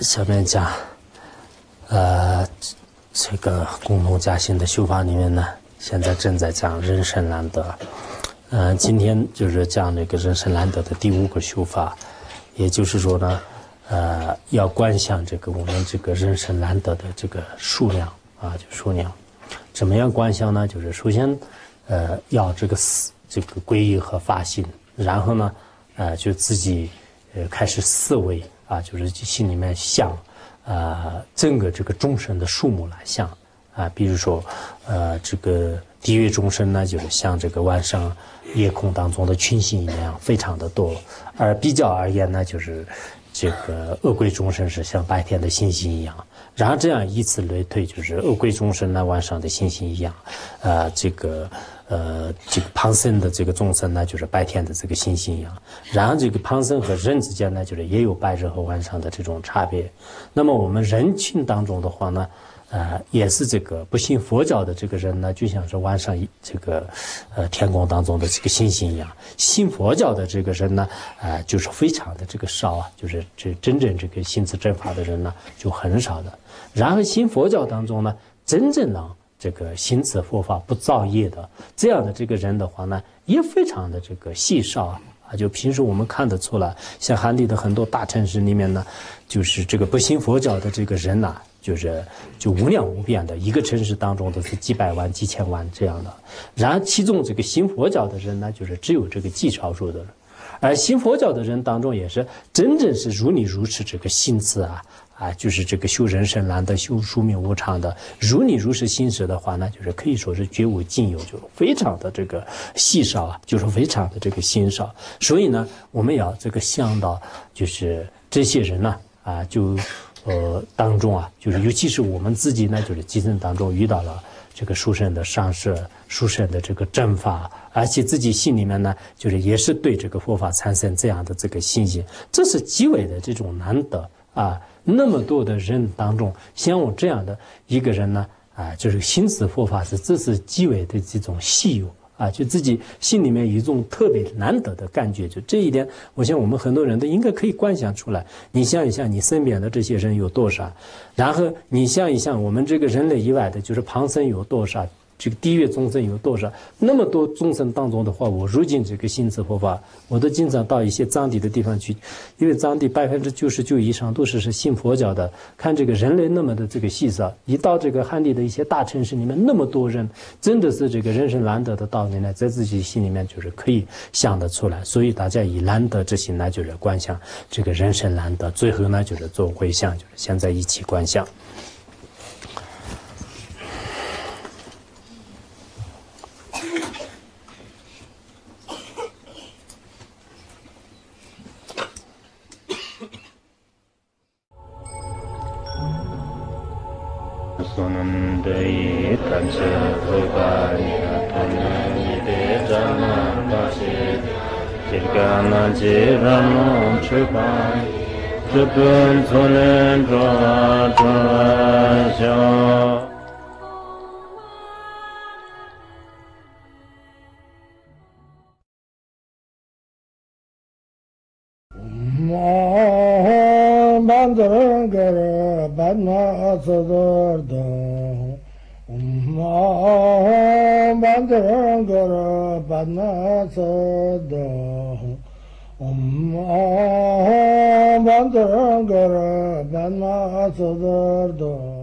下面讲，这个共同加行的修法里面呢，现在正在讲人生难得。今天就是讲那个人生难得的第5个修法，也就是说呢，要观想这个我们这个人生难得的这个数量啊，就数量。怎么样观想呢？就是首先，要这个皈依和发心，然后呢，就自己开始思维啊，就是心里面想。整个这个众生的数目来想啊，比如说这个地狱众生呢，就是像这个晚上夜空当中的群星一样，非常的多；而比较而言呢，就是这个恶鬼众生是像白天的星星一样。然后这样以此类推，就是恶鬼众生呢，晚上的星星一样，这个旁生的这个众生呢，就是白天的这个星星一样。然后这个旁生和人之间呢，就是也有白日和晚上的这种差别。那么我们人群当中的话呢，也是这个不信佛教的这个人呢，就像是晚上这个天空当中的这个星星一样。信佛教的这个人呢，就是非常的这个少啊，就是真正这个信自正法的人呢，就很少的。然后信佛教当中呢，真正能这个行持佛法不造业的这样的这个人的话呢，也非常的这个稀少啊。就平时我们看得出来，像汉地的很多大城市里面呢，就是这个不信佛教的这个人呐，就无量无边的，一个城市当中都是几百万、几千万这样的。然后其中这个信佛教的人呢，就是只有这个极少数的人。而信佛教的人当中，也是真正是如理如是这个心持就是这个修人生难得、修宿命无常的如理如是心持的话呢，就是可以说是绝无仅有，就非常的这个稀少啊，就是非常的这个稀少。所以呢，我们要这个想到，就是这些人呢，当中啊，就是尤其是我们自己呢，就是今生当中遇到了这个殊胜的上师、殊胜的这个正法，而且自己心里面呢，就是也是对这个佛法产生这样的这个信心，这是极为的这种难得啊。那么多的人当中，像我这样的一个人呢，就是行持佛法这是极为的这种稀有啊，就自己心里面有一种特别难得的感觉。就这一点，我想我们很多人都应该可以观想出来。你想一想，你身边的这些人有多少？然后你想一想，我们这个人类以外的，就是旁生有多少？这个地狱众生有多少？那么多众生当中的话，我如今这个行持佛法，我都经常到一些藏地的地方去，因为藏地99%以上都是信佛教的。看这个人类那么的这个稀少，一到这个汉地的一些大城市里面，那么多人，真的是这个人生难得的道理呢，在自己心里面就是可以想得出来。所以大家以难得之心呢，就是观想这个人生难得，最后呢就是做回向，就是现在一起观想。Sunandai Kancha Rupaya Tanayide Janakasi Jirgana Jirano Chupai Chupun Sunen Drajasya Bandara Badna Sadarda Bandara Badna Sada Bandara Badna Sadarda